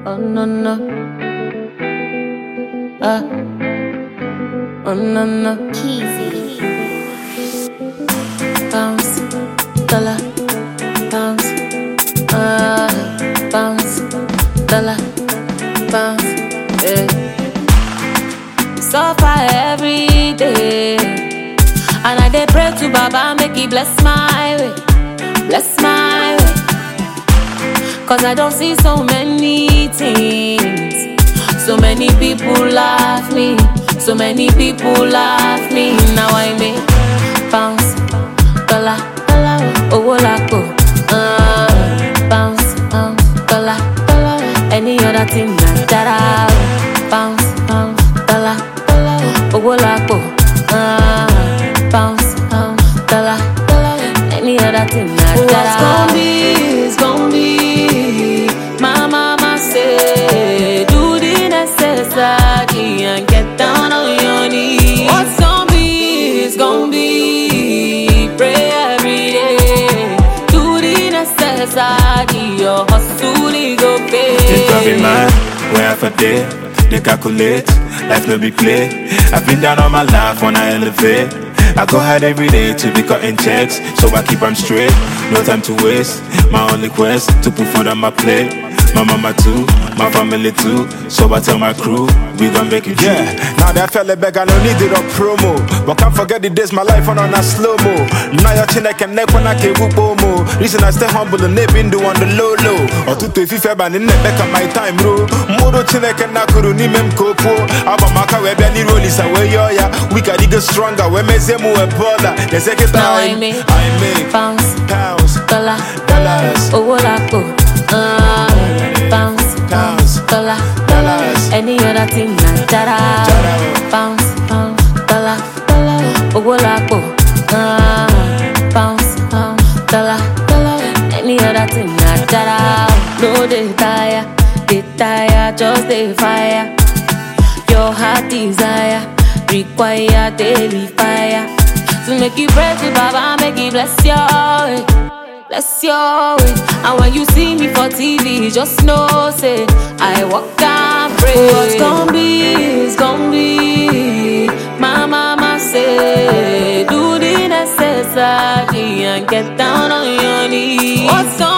Oh no no, oh no no. Keezy. Bounce, dollar, bounce, bounce, dollar, bounce, yeah. Suffer every day, and I dey pray to Baba make He bless my way, bless my way. 'Cause I don't see so many things, so many people laugh me, so many people laugh me. Now I make bounce, dollar, owo lapo, bounce, dollar, any other thing na jara. Bounce, dollar, owo lapo, bounce, dollar, any other thing na jara. What's gon' be is gon' be. My mama say, do the necessary and get down on your knees. What's gon' be is gon' be. Pray every day. Do the necessary, your hustle is go pay. It's gonna be mine, where half a day, they calculate, life no be play. I've been down all my life when I elevate. I go hard every day to be cutting checks, so I keep them straight. No time to waste, my only quest to put food on my plate. My mama too, my family too, so I tell my crew, we gon' make it. Yeah, now that fella back, I don't need it on promo. But can't forget the days my life on a slow-mo. Now your chin I can neck when I can whoop more. Reason I stay humble and they been do on the low. Or to if you fair ban in the back of my time, bro. Modo chin I can knock on him and copo. Abamaka where belly roll is away, yeah. We can dig stronger, we may say more baller. The second Now time, I make pounds, dollar, dollars, owo lapo, bounce, dollars, any other thing na jara. Bounce, dollar, owo lapo, bounce, dollar, any other thing na jara. No dey tire, just dey fire. Your heart desire require daily fire. To make you pray to Baba, make He bless your way, bless your way. And when you see me for TV, just know, say, I walk and pray. What's gon' be is gon' be. My mama say, do the necessary and get down on your knees. What's gon'